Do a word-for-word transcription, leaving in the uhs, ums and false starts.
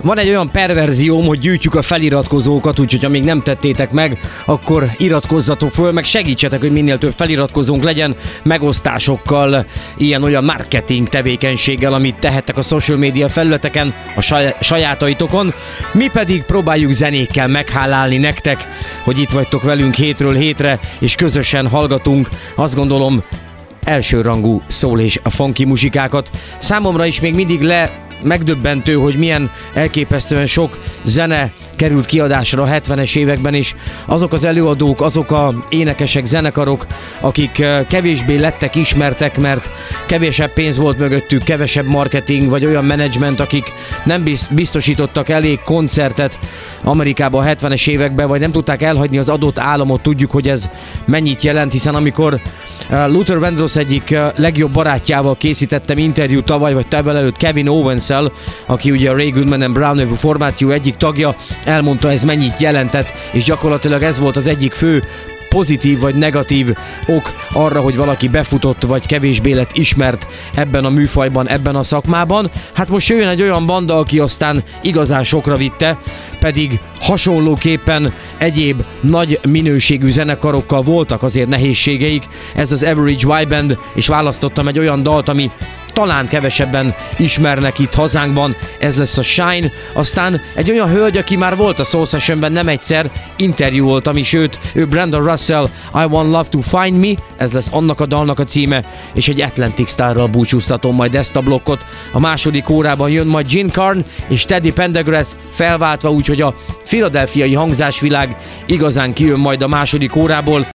van egy olyan perverzióm, hogy gyűjtjük a feliratkozókat, úgyhogy ha még nem tettétek meg, akkor iratkozzatok föl, meg segítsetek, hogy minél több feliratkozónk legyen, megosztásokkal, ilyen-olyan marketing tevékenységgel, amit tehettek a social media felületeken, a saj- sajátaitokon. Mi pedig próbáljuk zenékkel meghálálni nektek, hogy itt vagytok velünk hétről hétre, és közösen hallgatunk, azt gondolom, elsőrangú szól és a funky muzsikákat. Számomra is még mindig le megdöbbentő, hogy milyen elképesztően sok zene került kiadásra a hetvenes években, és azok az előadók, azok a énekesek, zenekarok, akik kevésbé lettek ismertek, mert kevesebb pénz volt mögöttük, kevesebb marketing, vagy olyan menedzsment, akik nem biztosítottak elég koncertet Amerikában a hetvenes években, vagy nem tudták elhagyni az adott államot, tudjuk, hogy ez mennyit jelent, hiszen amikor Luther Vandross egyik legjobb barátjával készítettem interjút tavaly, vagy tavaly előtt, Kevin Owens-el, aki ugye a Ray Goodman and Brown nevű formáció egyik tagja, elmondta, ez mennyit jelentett, és gyakorlatilag ez volt az egyik fő pozitív vagy negatív ok arra, hogy valaki befutott, vagy kevésbé lett ismert ebben a műfajban, ebben a szakmában. Hát most jöjjön egy olyan banda, aki aztán igazán sokra vitte, pedig hasonlóképpen egyéb nagy minőségű zenekarokkal voltak azért nehézségeik. Ez az Average Y Band, és választottam egy olyan dalt, ami talán kevesebben ismernek itt hazánkban, ez lesz a Shine. Aztán egy olyan hölgy, aki már volt a Soul Sessionben nem egyszer, interjúoltam is őt, ő Brandon Russell, I Want Love to Find Me, ez lesz annak a dalnak a címe, és egy Atlantic Starral búcsúztatom majd ezt a blokkot. A második órában jön majd Gene Carn és Teddy Pendergrass felváltva, úgyhogy a philadelphiai hangzásvilág igazán kijön majd a második órából.